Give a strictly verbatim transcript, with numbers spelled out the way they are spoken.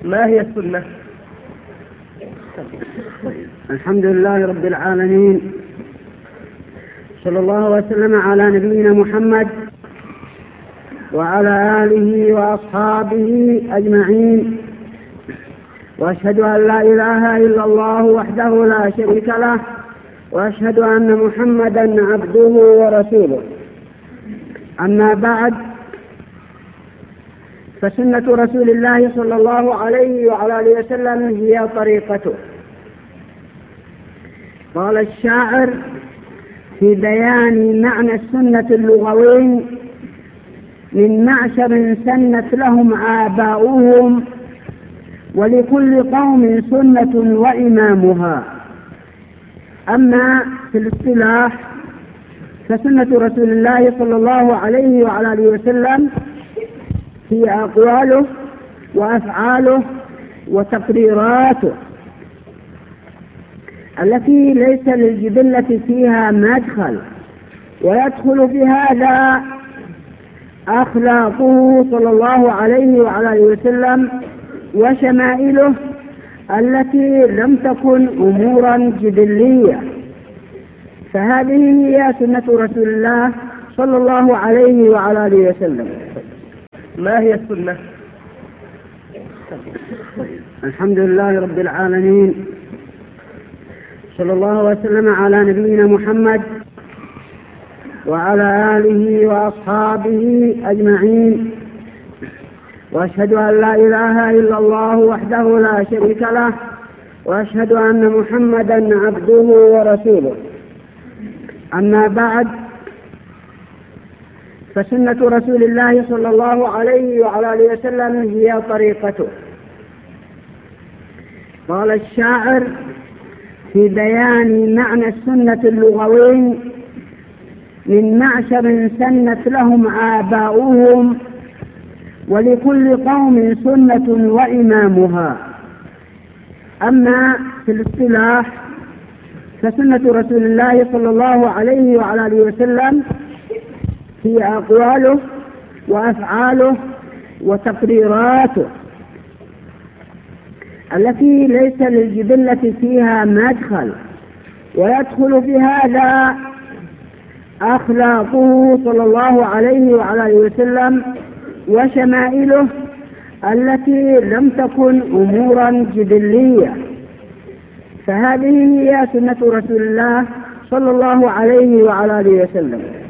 ما هي السنة؟ الحمد لله رب العالمين، صلى الله وسلم على نبينا محمد وعلى آله وأصحابه أجمعين، وأشهد أن لا إله إلا الله وحده لا شريك له، وأشهد أن محمدا عبده ورسوله. أما بعد، فسنة رسول الله صلى الله عليه وعلى آله وسلم هي طريقته. قال الشاعر في بيان معنى السنة اللغوي: من معشر سنت لهم آباؤهم، ولكل قوم سنة وإمامها. أما في الاصطلاح فسنة رسول الله صلى الله عليه وعلى آله وسلم هي أقواله وأفعاله وتقريراته التي ليس للجبلة فيها مدخل، ويدخل في هذا أخلاقه صلى الله عليه وعلى آله وسلم وشمائله التي لم تكن أمورا جبلية. فهذه هي سنة رسول الله صلى الله عليه وعلى آله وسلم. ما هي السنة؟ الحمد لله رب العالمين، صلى الله وسلم على نبينا محمد وعلى آله وأصحابه أجمعين، وأشهد أن لا إله إلا الله وحده لا شريك له، وأشهد أن محمدا عبده ورسوله. أما بعد، فسنة رسول الله صلى الله عليه وعلى آله وسلم هي طريقته. قال الشاعر في بيان معنى السنة اللغوي: من معشر سنت لهم آباؤهم، ولكل قوم سنة وإمامها. أما في الاصطلاح فسنة رسول الله صلى الله عليه وعلى آله وسلم هي أقواله وأفعاله وتقريراته التي ليس للجبلة فيها مدخل، ويدخل في هذا أخلاقه صلى الله عليه وعلى آله وسلم وشمائله التي لم تكن أمورا جبلية. فهذه هي سنة رسول الله صلى الله عليه وعلى آله وسلم.